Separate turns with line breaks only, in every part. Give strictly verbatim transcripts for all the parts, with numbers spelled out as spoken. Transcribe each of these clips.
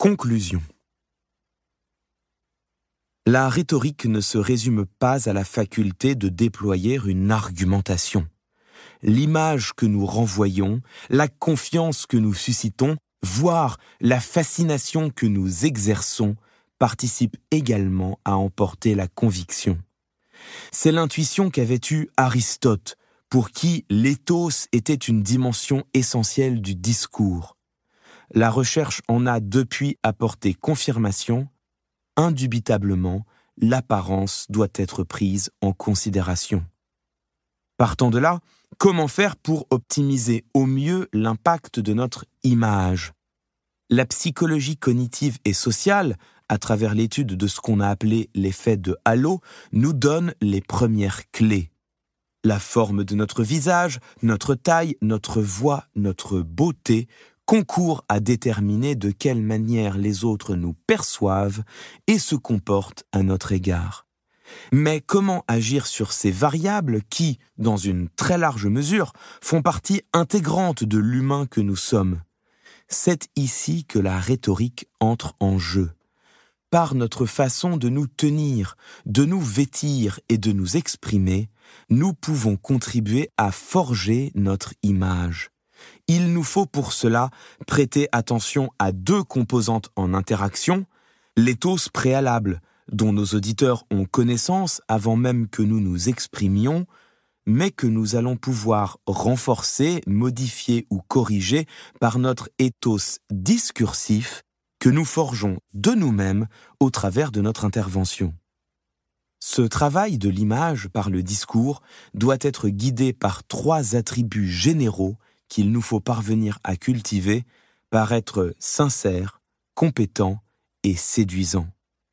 Conclusion. La rhétorique ne se résume pas à la faculté de déployer une argumentation. L'image que nous renvoyons, la confiance que nous suscitons, voire la fascination que nous exerçons, participent également à emporter la conviction. C'est l'intuition qu'avait eue Aristote, pour qui l'éthos était une dimension essentielle du discours. La recherche en a depuis apporté confirmation. Indubitablement, l'apparence doit être prise en considération. Partant de là, comment faire pour optimiser au mieux l'impact de notre image ? La psychologie cognitive et sociale, à travers l'étude de ce qu'on a appelé l'effet de halo, nous donne les premières clés. La forme de notre visage, notre taille, notre voix, notre beauté concourent à déterminer de quelle manière les autres nous perçoivent et se comportent à notre égard. Mais comment agir sur ces variables qui, dans une très large mesure, font partie intégrante de l'humain que nous sommes ? C'est ici que la rhétorique entre en jeu. Par notre façon de nous tenir, de nous vêtir et de nous exprimer, nous pouvons contribuer à forger notre image. Il nous faut pour cela prêter attention à deux composantes en interaction, l'éthos préalable, dont nos auditeurs ont connaissance avant même que nous nous exprimions, mais que nous allons pouvoir renforcer, modifier ou corriger par notre éthos discursif que nous forgeons de nous-mêmes au travers de notre intervention. Ce travail de l'image par le discours doit être guidé par trois attributs généraux qu'il nous faut parvenir à cultiver par être sincère, compétent et séduisant.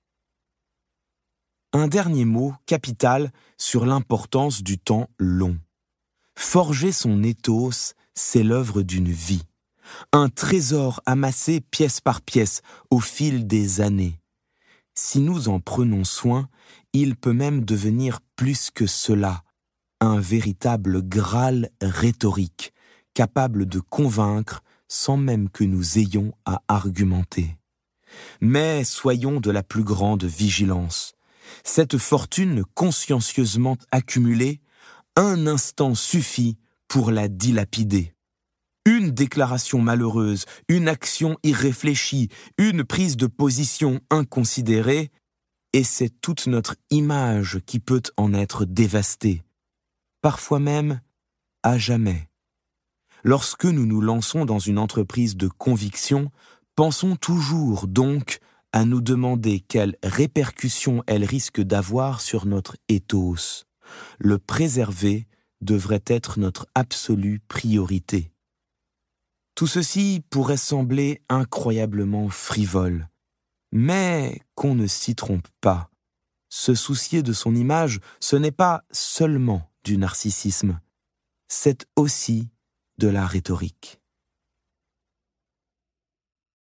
Un dernier mot capital sur l'importance du temps long. Forger son éthos, c'est l'œuvre d'une vie. Un trésor amassé pièce par pièce au fil des années. Si nous en prenons soin, il peut même devenir plus que cela, un véritable Graal rhétorique, capable de convaincre sans même que nous ayons à argumenter. Mais soyons de la plus grande vigilance. Cette fortune consciencieusement accumulée, un instant suffit pour la dilapider. Une déclaration malheureuse, une action irréfléchie, une prise de position inconsidérée, et c'est toute notre image qui peut en être dévastée, parfois même à jamais. Lorsque nous nous lançons dans une entreprise de conviction, pensons toujours donc à nous demander quelles répercussions elle risque d'avoir sur notre éthos. Le préserver devrait être notre absolue priorité. Tout ceci pourrait sembler incroyablement frivole, mais qu'on ne s'y trompe pas. Se soucier de son image, ce n'est pas seulement du narcissisme, c'est aussi de la rhétorique.